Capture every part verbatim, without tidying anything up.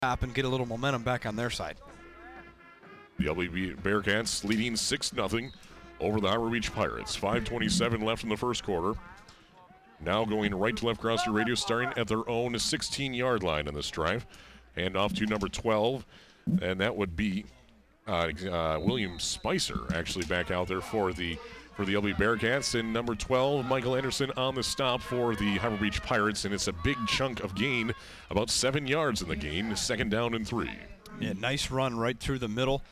stop and get a little momentum back on their side. The Ubly Bearcats leading six nothing over the Harbor Beach Pirates. five twenty-seven left in the first quarter. Now going right to left across your radio, starting at their own sixteen-yard line in this drive. Hand off to number twelve, and that would be uh, uh, William Spicer actually back out there for the for the Ubly Bearcats. And number twelve, Michael Anderson on the stop for the Harbor Beach Pirates, and it's a big chunk of gain, about seven yards in the gain, second down and three. Yeah, nice run right through the middle.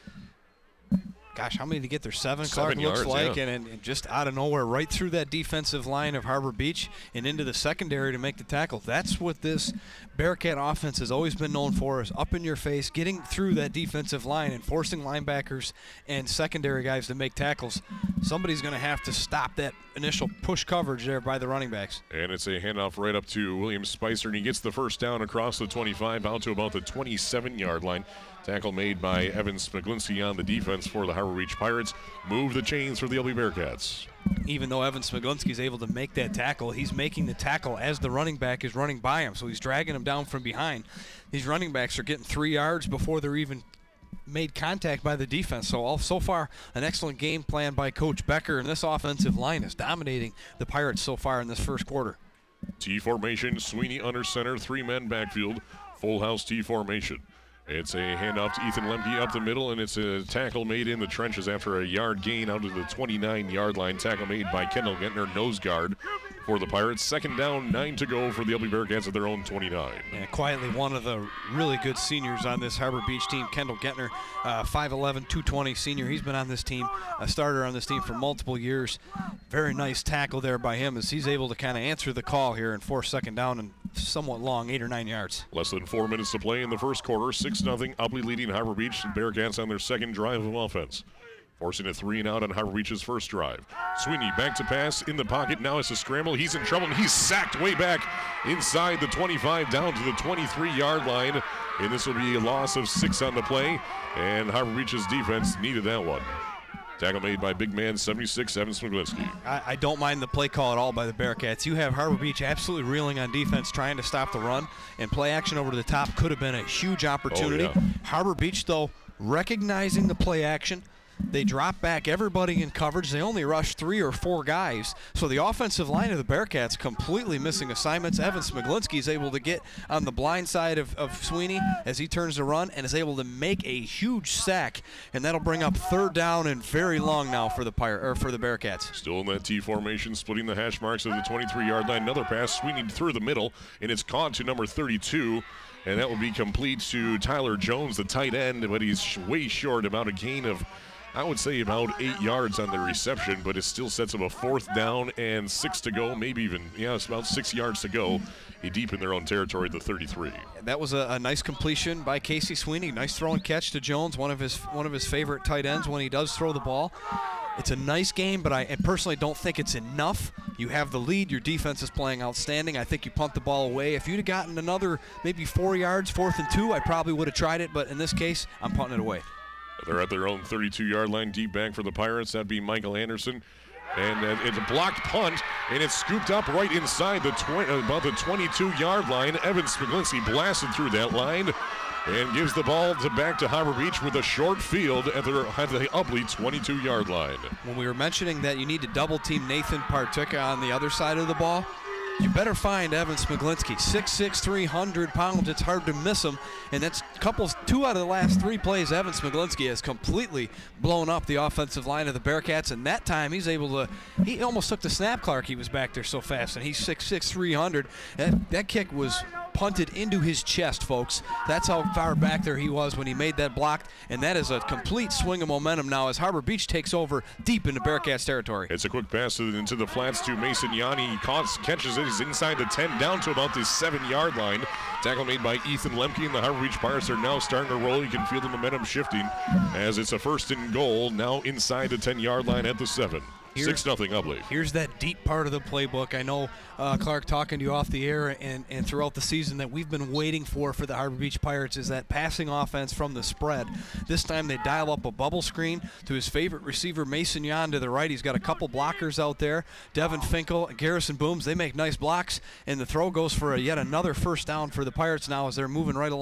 Gosh, how many to get there? Seven, Seven Clark looks yards, like, yeah. and, and just out of nowhere, right through that defensive line of Harbor Beach and into the secondary to make the tackle. That's what this Bearcat offense has always been known for, is up in your face, getting through that defensive line and forcing linebackers and secondary guys to make tackles. Somebody's going to have to stop that initial push coverage there by the running backs. And it's a handoff right up to William Spicer, and he gets the first down across the twenty-five out to about the twenty-seven-yard line. Tackle made by Evan Smiglinski on the defense for the Harbor Beach Pirates. Move the chains for the Ubly Bearcats. Even though Evan Smiglinski is able to make that tackle, he's making the tackle as the running back is running by him, so he's dragging him down from behind. These running backs are getting three yards before they're even made contact by the defense. So all, so far, an excellent game plan by Coach Becker, and this offensive line is dominating the Pirates so far in this first quarter. T formation, Sweeney under center, three men backfield, full house T formation. It's a handoff to Ethan Lemke up the middle, and it's a tackle made in the trenches after a yard gain out to the twenty-nine-yard line. Tackle made by Kendall Gentner, nose guard for the Pirates. Second down, nine to go for the Ubly Bearcats at their own twenty-nine. And quietly, one of the really good seniors on this Harbor Beach team, Kendall Gentner, uh, five eleven, two twenty senior. He's been on this team, a starter on this team for multiple years. Very nice tackle there by him as he's able to kind of answer the call here and force second down and somewhat long, eight or nine yards. Less than four minutes to play in the first quarter. six nothing, Ubly leading Harbor Beach. Bearcats on their second drive of offense. Forcing a three and out on Harbor Beach's first drive. Sweeney back to pass in the pocket. Now it's a scramble. He's in trouble, and he's sacked way back inside the twenty-five down to the twenty-three-yard line. And this will be a loss of six on the play. And Harbor Beach's defense needed that one. Tackle made by big man seventy-six, Evan Smiglinski. I, I don't mind the play call at all by the Bearcats. You have Harbor Beach absolutely reeling on defense, trying to stop the run, and play action over to the top could have been a huge opportunity. Oh, yeah. Harbor Beach, though, recognizing the play action, they drop back everybody in coverage. They only rush three or four guys. So the offensive line of the Bearcats completely missing assignments. Evan Smiglinski is able to get on the blind side of, of Sweeney as he turns to run and is able to make a huge sack. And that'll bring up third down and very long now for the Pir- or for the Bearcats. Still in that T formation, splitting the hash marks of the twenty-three-yard line. Another pass, Sweeney through the middle, and it's caught to number thirty-two. And that will be complete to Tyler Jones, the tight end, but he's way short, about a gain of, I would say, about eight yards on the reception, but it still sets up a fourth down and six to go, maybe even, yeah, it's about six yards to go, deep in their own territory at the thirty-three. That was a, a nice completion by Casey Sweeney. Nice throw and catch to Jones, one of his one of his favorite tight ends when he does throw the ball. It's a nice game, but I personally don't think it's enough. You have the lead. Your defense is playing outstanding. I think you punt the ball away. If you'd have gotten another maybe four yards, fourth and two, I probably would have tried it, but in this case, I'm punting it away. They're at their own thirty-two-yard line, deep back for the Pirates. That'd be Michael Anderson. And uh, it's a blocked punt, and it's scooped up right inside the tw- about the twenty-two-yard line. Evan Smiglinski blasted through that line and gives the ball to back to Harbor Beach with a short field at the, at the Ubly twenty-two-yard line. When we were mentioning that you need to double-team Nathan Partica on the other side of the ball, you better find Evan Smiglinski. six six, three hundred pounds. It's hard to miss him. And that's couples, two out of the last three plays, Evan Smiglinski has completely blown up the offensive line of the Bearcats. And that time he's able to, he almost took the snap, Clark. He was back there so fast. And he's six six, three hundred. That, that kick was punted into his chest, folks. That's how far back there he was when he made that block. And that is a complete swing of momentum now as Harbor Beach takes over deep into Bearcats territory. It's a quick pass into the flats to Mason Yanni. He caught, catches it. He's inside the ten, down to about the seven-yard line. Tackle made by Ethan Lemke, and the Harbor Beach Pirates are now starting to roll. You can feel the momentum shifting as it's a first and goal, now inside the ten-yard line at the seven. six nothing Ubly. Here's that deep part of the playbook. I know, uh, Clark, talking to you off the air and, and throughout the season that we've been waiting for for the Harbor Beach Pirates is that passing offense from the spread. This time they dial up a bubble screen to his favorite receiver, Mason Yan, to the right. He's got a couple blockers out there. Devin Finkel and Garrison Booms, they make nice blocks, and the throw goes for a, yet another first down for the Pirates now as they're moving right along.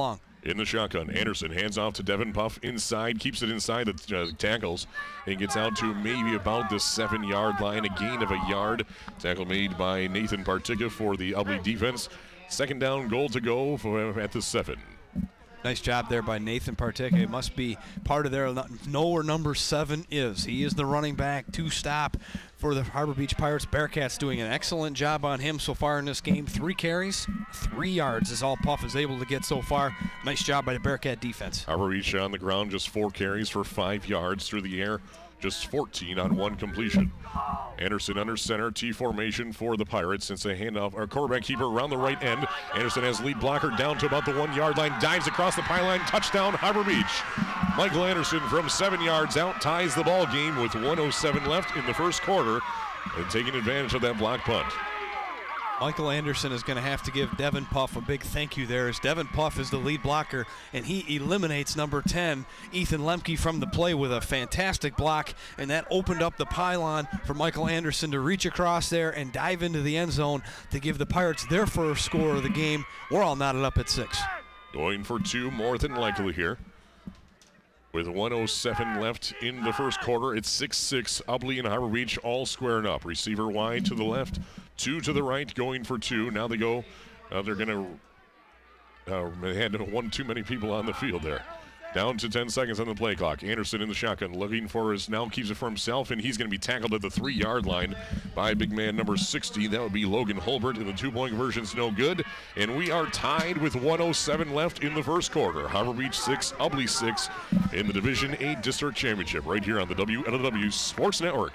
In the shotgun, Anderson hands off to Devin Puff inside, keeps it inside the uh, tackles, and gets out to maybe about the seven-yard line, a gain of a yard. Tackle made by Nathan Partica for the Ubly defense. Second down, goal to go for, at the seven. Nice job there by Nathan Partica. It must be part of their know where number seven is. He is the running back to stop for the Harbor Beach Pirates. Bearcats doing an excellent job on him so far in this game. Three carries, three yards is all Puff is able to get so far. Nice job by the Bearcat defense. Harbor Beach on the ground, just four carries for five yards through the air. Just fourteen on one completion. Anderson under center, T formation for the Pirates. It's a handoff, or quarterback keeper around the right end. Anderson has lead blocker down to about the one yard line, dives across the pylon, touchdown Harbor Beach. Michael Anderson from seven yards out ties the ball game with one oh seven left in the first quarter, and taking advantage of that block punt. Michael Anderson is going to have to give Devin Puff a big thank you there, as Devin Puff is the lead blocker, and he eliminates number ten, Ethan Lemke, from the play with a fantastic block, and that opened up the pylon for Michael Anderson to reach across there and dive into the end zone to give the Pirates their first score of the game. We're all knotted up at six. Going for two, more than likely here. With one oh seven left in the first quarter, it's six six. Ubly and Harbor Beach all squaring up. Receiver wide to the left, two to the right, going for two. Now they go, uh, they're going to, uh, they had one too many people on the field there. Down to ten seconds on the play clock. Anderson in the shotgun, looking for his, now keeps it for himself, and he's going to be tackled at the three-yard line by big man number sixty. That would be Logan Holbert, and the two-point conversion's no good. And we are tied with one oh seven left in the first quarter. Harbor Beach six, Ubly six in the Division eight District Championship right here on the W L W Sports Network.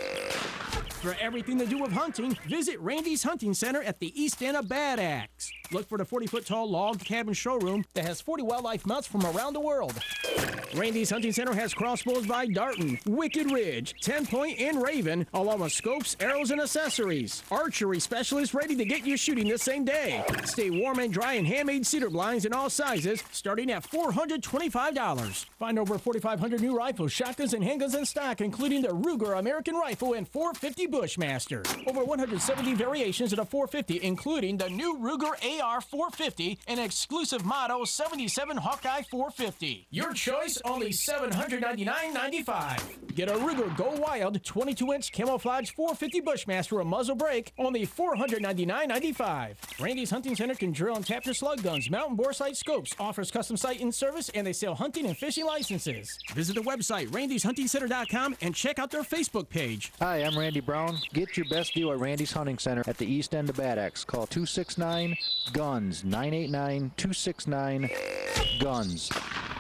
For everything to do with hunting, visit Randy's Hunting Center at the east end of Bad Axe. Look for the forty-foot-tall log cabin showroom that has forty wildlife mounts from around the world. Randy's Hunting Center has crossbows by Darton, Wicked Ridge, ten point, and Raven, along with scopes, arrows, and accessories. Archery specialists ready to get you shooting the same day. Stay warm and dry in handmade cedar blinds in all sizes, starting at four hundred twenty-five dollars. Find over forty-five hundred new rifles, shotguns, and handguns in stock, including the Ruger American Rifle and four fifty Bushmaster. Over one hundred seventy variations of the four fifty, including the new Ruger A R four fifty and exclusive Motto seventy-seven Hawkeye four fifty. Your choice, only seven hundred ninety-nine ninety-five. Get a Ruger Go Wild twenty-two inch camouflage four fifty Bushmaster or muzzle brake, only four hundred ninety-nine ninety-five. Randy's Hunting Center can drill and tap your slug guns, mountain bore sight scopes, offers custom sight in service, and they sell hunting and fishing licenses. Visit the website randys hunting center dot com and check out their Facebook page. Hi, I'm Randy Brown. Get your best deal at Randy's Hunting Center at the east end of Bad Axe. Call two six nine, GUNS, nine eight nine, two six nine, GUNS.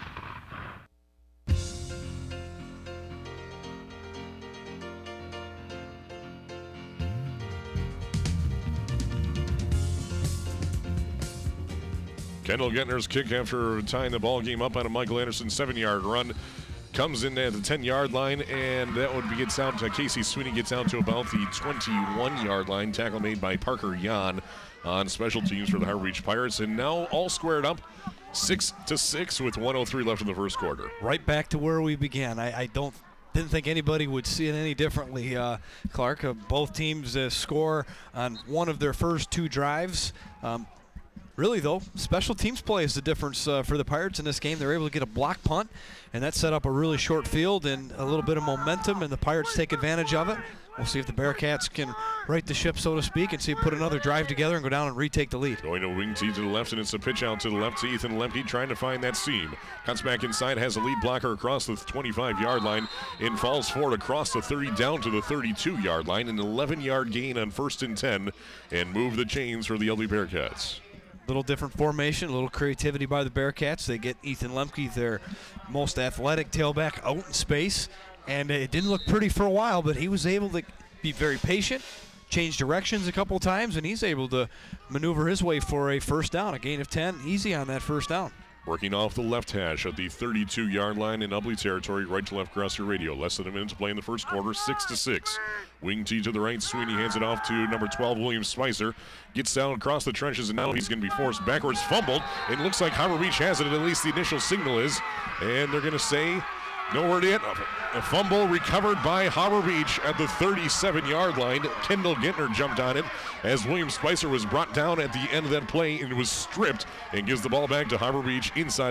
Kendall Gettner's kick after tying the ball game up on a Michael Anderson seven-yard run. Comes in at the ten-yard line, and that would be gets out to Casey Sweeney, gets out to about the twenty-one-yard line. Tackle made by Parker Yan on special teams for the Harbor Beach Pirates, and now all squared up, six to six with one oh three left in the first quarter. Right back to where we began. I, I don't didn't think anybody would see it any differently. Uh, Clark, uh, both teams uh, score on one of their first two drives. Um, Really, though, special teams play is the difference uh, for the Pirates in this game. They're able to get a block punt, and that set up a really short field and a little bit of momentum, and the Pirates take advantage of it. We'll see if the Bearcats can right the ship, so to speak, and see put another drive together and go down and retake the lead. Going to wing T to the left, and it's a pitch out to the left to Ethan Lemke, trying to find that seam. Cuts back inside, has a lead blocker across the twenty-five-yard line, and falls forward across the thirty down to the thirty-two-yard line. An eleven-yard gain on first and ten, and move the chains for the Ubly Bearcats. Little different formation, a little creativity by the Bearcats. They get Ethan Lemke, their most athletic tailback, out in space, and it didn't look pretty for a while, but he was able to be very patient, change directions a couple times, and he's able to maneuver his way for a first down, a gain of ten, easy on that first down. Working off the left hash at the thirty-two-yard line in Ubly territory, right to left across your radio. Less than a minute to play in the first quarter, six to six. Wing T to the right, Sweeney hands it off to number twelve, William Spicer. Gets down across the trenches, and now he's going to be forced backwards, fumbled. It looks like Harbor Beach has it, at least the initial signal is. And they're going to say Nowhere to hit. A fumble recovered by Harbor Beach at the thirty-seven-yard line. Kendall Gintner jumped on it as William Spicer was brought down at the end of that play and was stripped, and gives the ball back to Harbor Beach inside